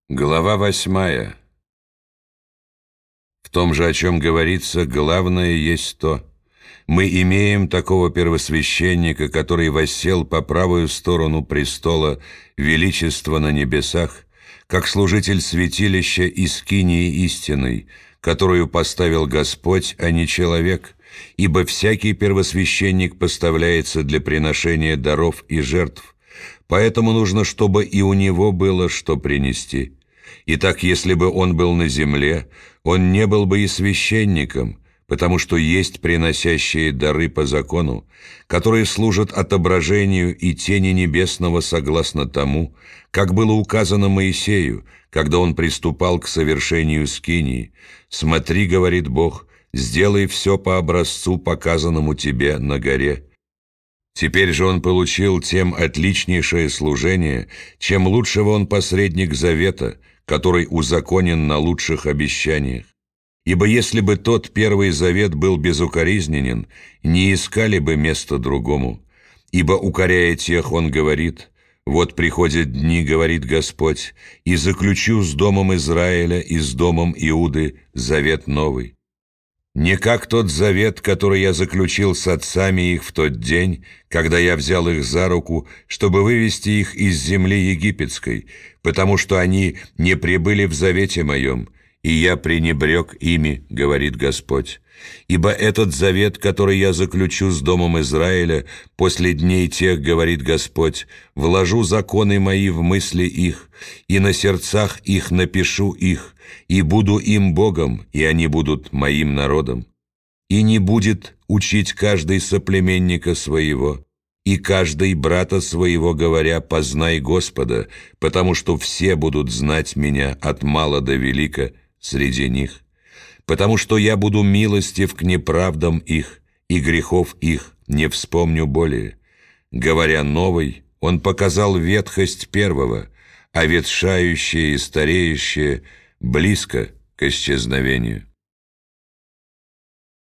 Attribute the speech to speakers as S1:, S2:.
S1: Глава 8. В том же, о чем говорится, главное есть то: мы имеем такого первосвященника, который воссел по правую сторону престола величества на небесах, как служитель святилища и скинии истинной, которую поставил Господь, а не человек, ибо всякий первосвященник поставляется для приношения даров и жертв, поэтому нужно, чтобы и у него было что принести. Итак, если бы он был на земле, он не был бы и священником, потому что есть приносящие дары по закону, которые служат отображению и тени небесного согласно тому, как было указано Моисею, когда он приступал к совершению скинии. «Смотри, — говорит Бог, — сделай все по образцу, показанному тебе на горе». Теперь же он получил тем отличнейшее служение, чем лучшего он посредник завета, который узаконен на лучших обещаниях. Ибо если бы тот первый завет был безукоризненен, не искали бы места другому. Ибо, укоряя тех, он говорит: «Вот приходят дни, — говорит Господь, — и заключу с домом Израиля и с домом Иуды завет новый. Не как тот завет, который я заключил с отцами их в тот день, когда я взял их за руку, чтобы вывести их из земли египетской, потому что они не прибыли в завете моем, и я пренебрег ими, — говорит Господь. Ибо этот завет, который я заключу с домом Израиля после дней тех, — говорит Господь, — вложу законы мои в мысли их, и на сердцах их напишу их, и буду им Богом, и они будут моим народом. И не будет учить каждый соплеменника своего, и каждый брата своего, говоря: познай Господа, потому что все будут знать меня от мала до велика среди них. Потому что я буду милостив к неправдам их, и грехов их не вспомню более. Говоря новый, он показал ветхость первого, а ветшающее и стареющее близко к исчезновению».